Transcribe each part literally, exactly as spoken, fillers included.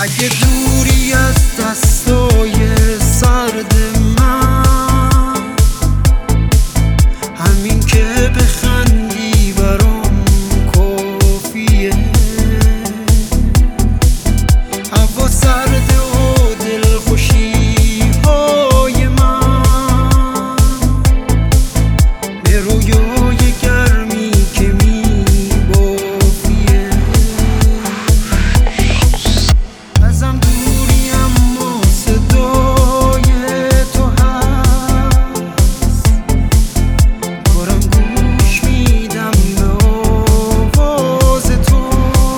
اگه دوری از دستای سرد من، همین که بخندی برام کافیه. هوا سرد و دلخوشی های من به رویای گرمی که می بافیه. ازم دوری اما صدای تو هست، کارم گوش میدم به آواز تو.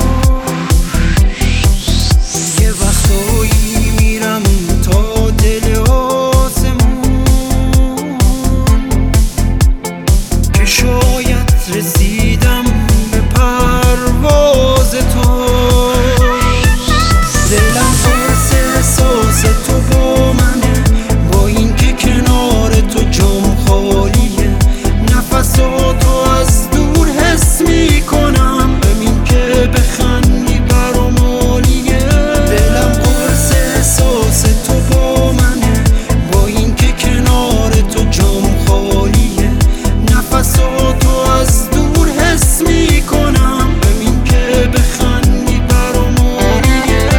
یه وقتایی میرم تا دل آسمون که شاید رسیدم به پرواز تو. دلم قرص احساس تو با منه، با اینکه کنار تو جام خالیه. نفساتو از دور حس میکنم، همین که بخندی برام عالیه. دلم قرص احساس تو با منه، با اینکه کنار تو جام خالیه. نفساتو از دور حس میکنم، همین که بخندی برام عالیه.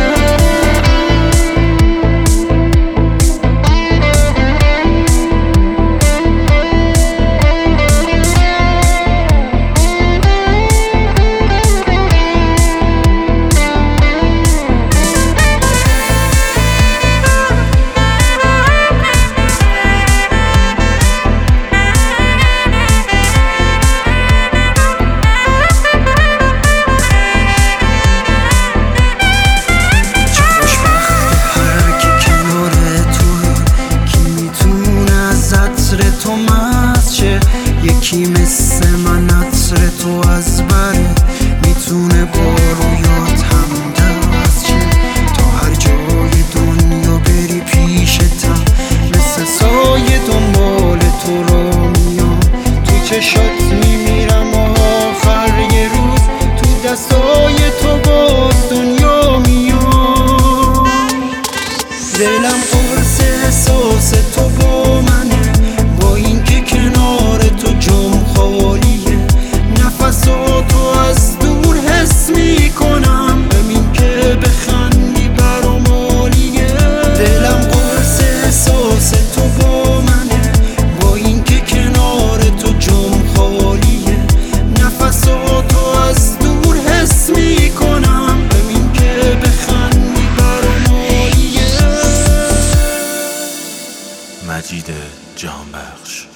تو مست شه، یکی مثل من عطر تو از بره میتونه با رویات هم دست شه. تا هر جای دنیا بری پیشتم، مثل سایه دنبال تو رو میام. تو چشات میمیرم و آخر یه روز تو دستای تو باز دنیا میام. دلم قرص احساس تو با منه، با اینکه کنار تو جام خالیه. نفساتو از دور حس میکنم، همین که بخندی برام عالیه. دلم قرص احساس تو با منه، با اینکه کنار تو جام خالیه. نفساتو از دور حس میکنم، همین که بخندی برام عالیه. مجید جهانبخش.